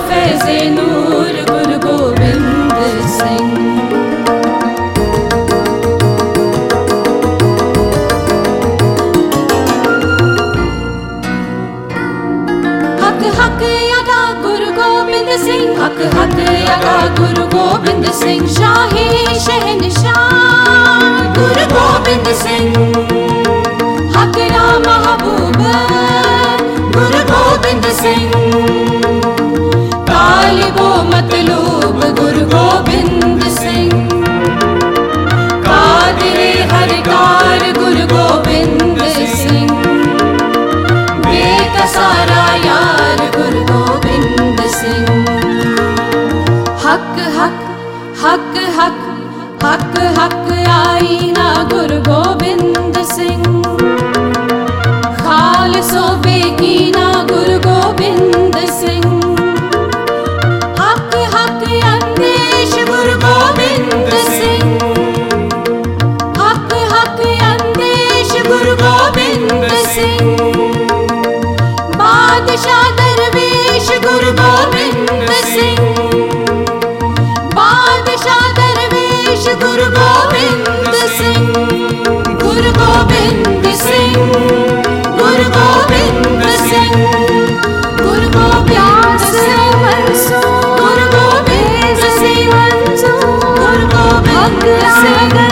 फैज़े नूर गुरु गोबिंद सिंह। हक हक अदा गुरु गोबिंद सिंह, हक हक अदा गुरु गोबिंद सिंह, शाही शहंशाह गुरु गोबिंद सिंह। हक ना महबूब गुरु गोबिंद सिंह, तालिबो मतलूब गुरु गोबिंद सिंह। कादिरे हरकार गुरु गोबिंद सिंह, बेकसारा यार गुरु गोबिंद सिंह। हक हक हक हक हक हक आईना गुरु गोबिंद सिंह, खालसो बेकीना गुरु गोबिंद सिंह। हक हक अंदेश गुरु गोबिंद सिंह, हक हक अंदेश गुरु गोबिंद सिंह। बादशाह दरवेश गुरु गोबिंद सिंह, बादशाह दरवेश गुरु गोबिंद सिंह। गुरु गोबिंद सिंह, गुरु गोबिंद सिंह, गुरु गोबिंद सिंह, गुरु गोबिंद सिंह, गुरु गोबिंद सिंह।